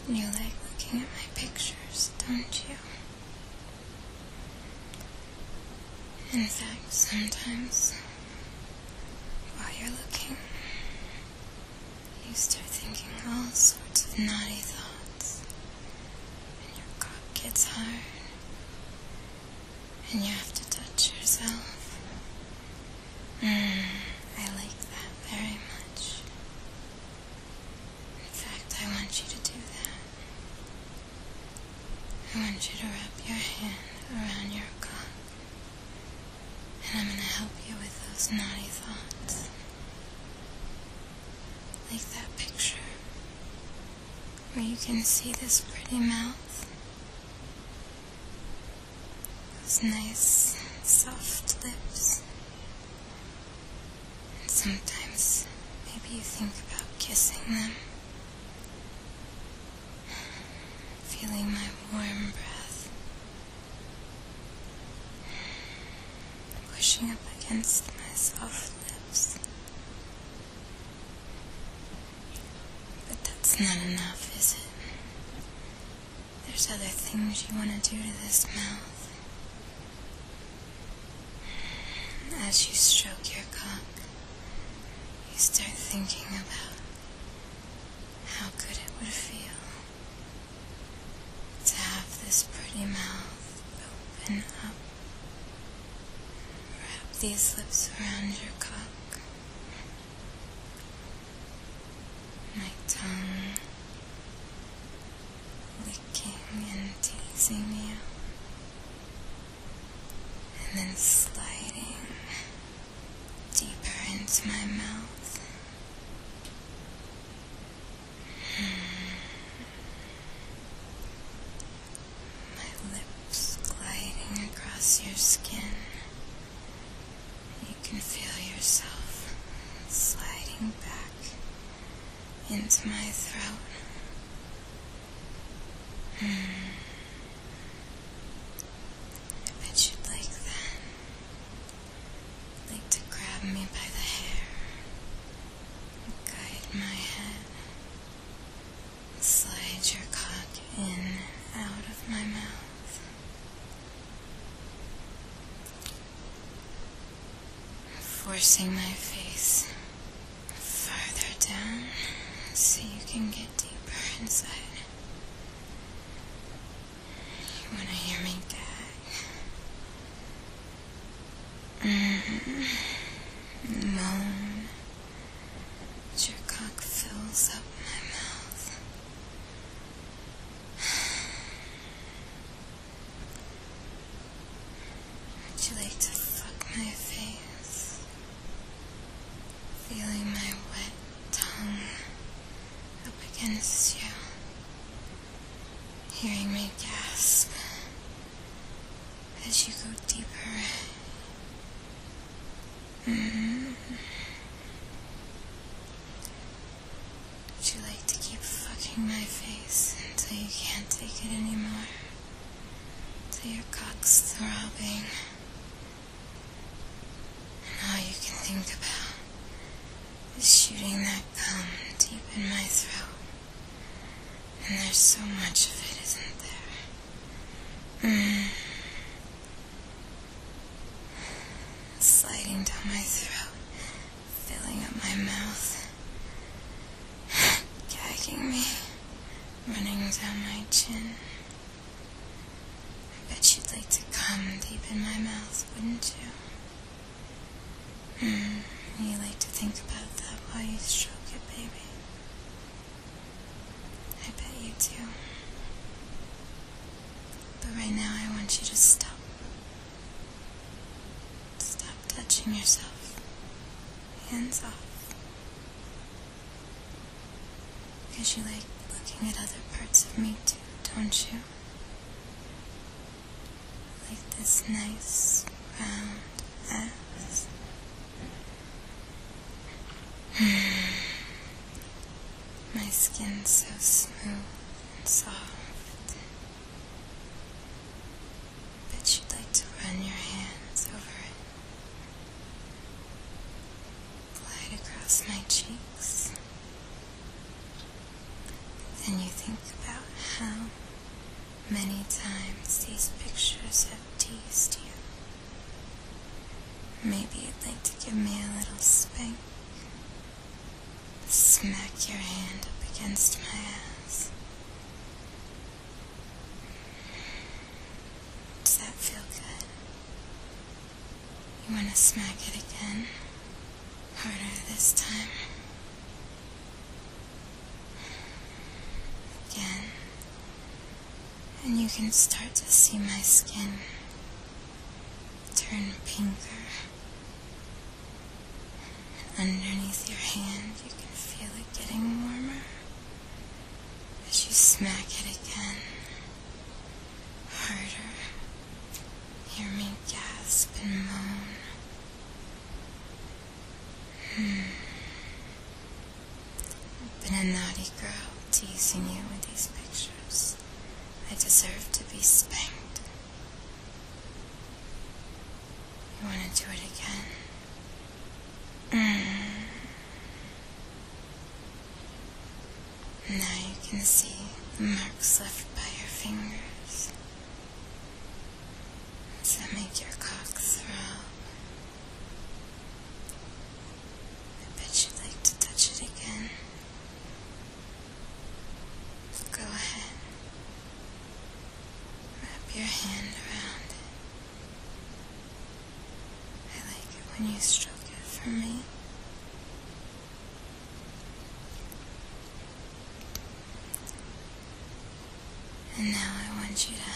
You like looking at my pictures, don't you? In fact, sometimes, while you're looking, you start thinking all sorts of naughty thoughts, and your cock gets hard, and you have to touch yourself. I like that very much. In fact, I want you to do that. I want you to wrap your hand around your cock, and I'm going to help you with those naughty thoughts. Like that picture, where you can see this pretty mouth, those nice, soft lips, and sometimes maybe you think about kissing them, feeling my warm breath pushing up against my soft lips. But that's not enough, is it? There's other things you want to do to this mouth. As you stroke your cock, you start thinking about how good it would feel to have this pretty mouth open up. Wrap these lips around your cock. My tongue licking and teasing you, and then sliding deeper into my mouth. My lips gliding across your skin. You can feel yourself sliding back into my throat. I bet you'd like that. Like to grab me by the hair, guide my head, slide your cock in and out of my mouth, forcing my face farther down so you can get deeper inside. You want to hear me gag? Moan as your cock fills up my mouth. Would you like to fuck my face? Feeling my wet tongue up against you. Hearing me gasp as you go deeper. Would you like to keep fucking my face until you can't take it anymore? Till your cock's throbbing, and all you can think about is shooting that cum deep in my throat, and there's so much of it, isn't there? Sliding down my throat, filling up my mouth, gagging me, running down my chin. I bet you'd like to come deep in my mouth, wouldn't you? You like to think about that while you stroke it, baby. I bet you do. But right now I want you to stop. Stop touching yourself. Hands off. Because you like looking at other parts of me too, don't you? Like this nice, round ass. My skin's so smooth and soft. Bet you'd like to run your hands over it. Glide across my cheeks. Then you think about how many times these pictures have teased you. Maybe you'd like to give me a little spank. Smack your hand up against my ass. Does that feel good? You want to smack it again? Harder this time. Again. And you can start to see my skin turn pinker. Underneath your hand, you can feel it getting warmer as you smack it again. Harder. Hear me gasp and moan. I've been a naughty girl, teasing you with these pictures. I deserve to be spanked. You want to do it again? Now you can see the marks left by your fingers. Does that make your cock throb? I bet you'd like to touch it again. Go ahead. Wrap your hand around it. I like it when you stroke it for me. And now I want you to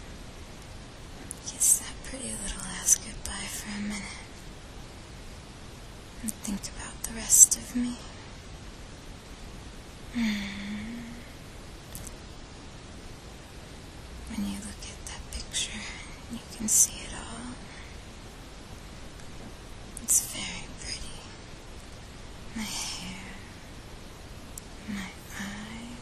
kiss that pretty little ass goodbye for a minute. And think about the rest of me. When you look at that picture, you can see it all. It's very pretty. My hair, my eyes,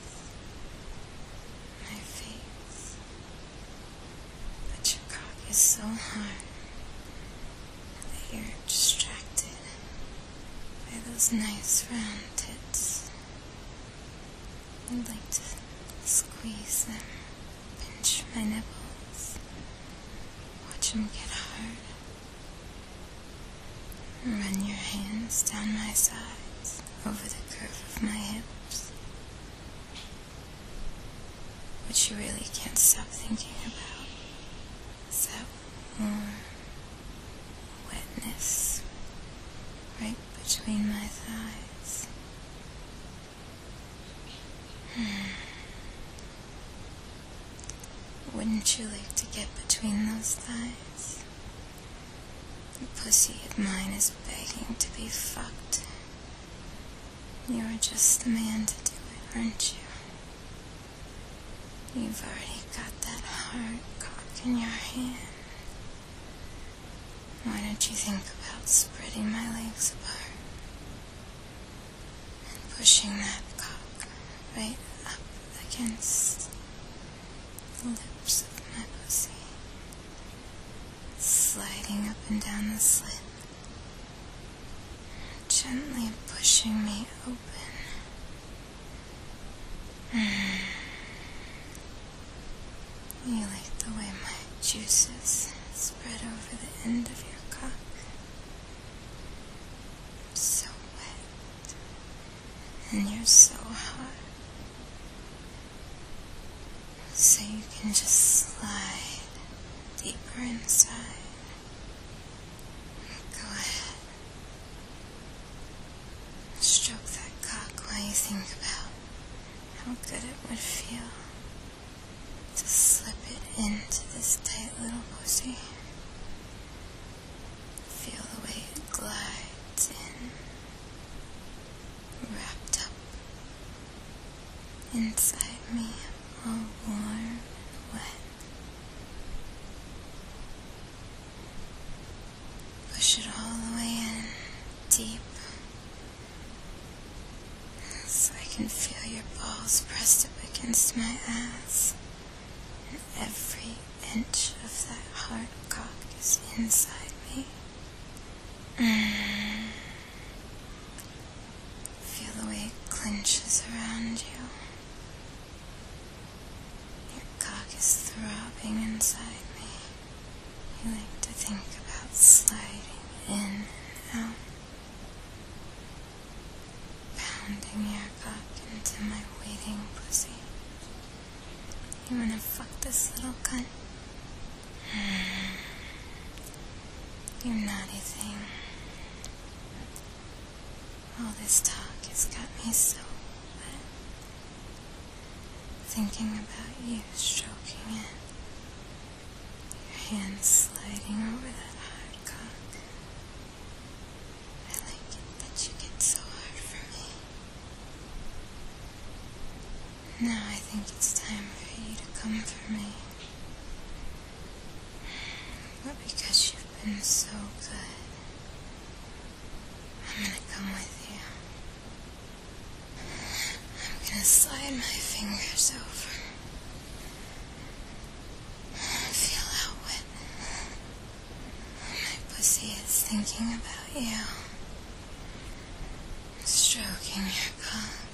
my face. But your cock is so hard that you're distracted by those nice round tits. I'd like to squeeze them, pinch my nipples, watch them get hard. Run your hands down my sides, over the curve of my hips. What you really can't stop thinking about is that warm wetness right between my thighs. Wouldn't you like to get between those thighs? The pussy of mine is begging to be fucked. You're just the man to do it, aren't you? You've already got that hard cock in your hand. Why don't you think about spreading my legs apart and pushing that cock right up against the lips of my pussy, sliding up and down the slit, gently pushing me open. You like the way my juices spread over the end of your cock? I'm so wet, and you're so hot. So you can just slide deeper inside. Go ahead. Stroke that cock while you think about how good it would feel to slip it into this tight little pussy. Feel the way it glides in, wrapped up inside me, all warm and wet. Push it all the way in, deep, so I can feel your balls pressed up against my ass. And every inch of that hard cock is inside me. Feel the way it clenches around you. to my waiting pussy. You wanna fuck this little cunt? You naughty thing. All this talk has got me so wet. Thinking about you stroking it. Your hands sliding over that hard cock. I like it that you get so hard for me. Now I think it's time for you to come for me. But because you've been so good, I'm gonna come with you. I'm gonna slide my fingers over. Feel how wet my pussy is thinking about you. Stroking your cock.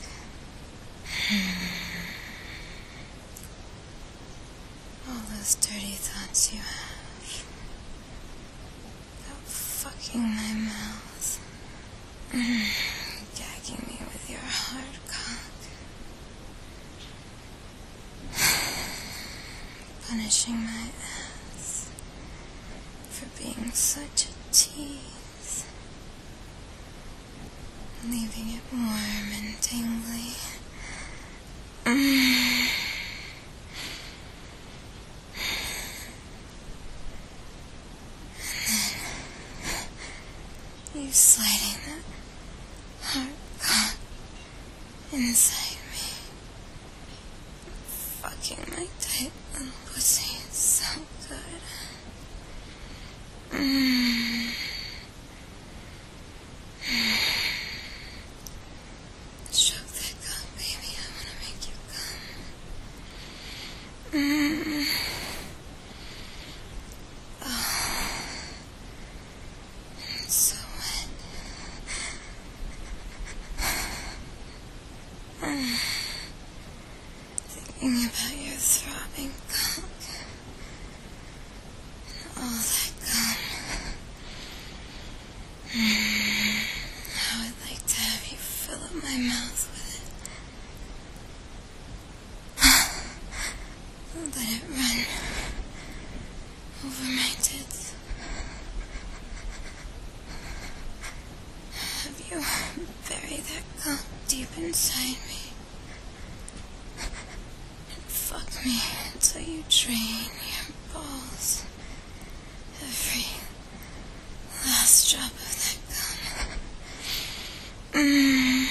All those dirty thoughts you have about fucking my mouth. Gagging me with your hard cock. Punishing my ass for being such a tease. Leaving it warm and tingly. You sliding that hard cock inside me. Fucking my tight little pussy is so good. Stroke that cock, baby. I wanna make you come. Oh, it's so wet. Thinking about your throbbing cock and all that gum. How I'd like to have you fill up my mouth with it. Let it run over my tits. Have you buried that cock deep inside me? Fuck me until you drain your balls. Every last drop of that gum. I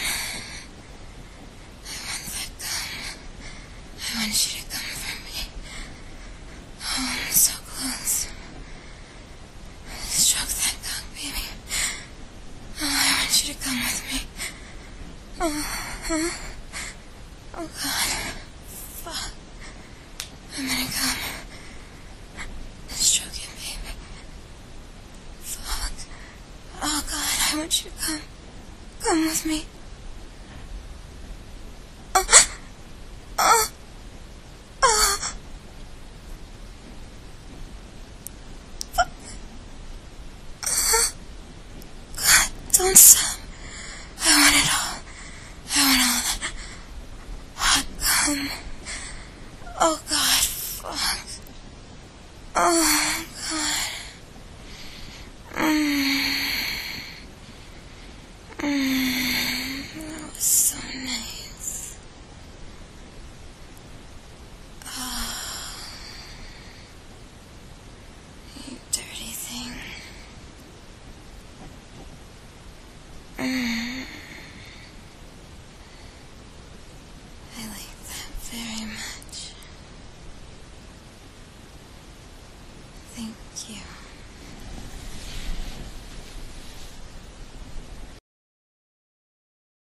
want that gum. I want you to come for me. Oh, I'm so close. Stroke that cock, baby. Oh, I want you to come with me. Oh, God. Fuck. I'm gonna come. Stroke it, baby. Fuck. Oh, God, I want you to come. Come with me. Fuck. God, don't stop. I want it all. I want all that hot gum. Oh, God, fuck. Oh, God. That was so nice. Oh, you dirty thing. I like that very much. Thank you.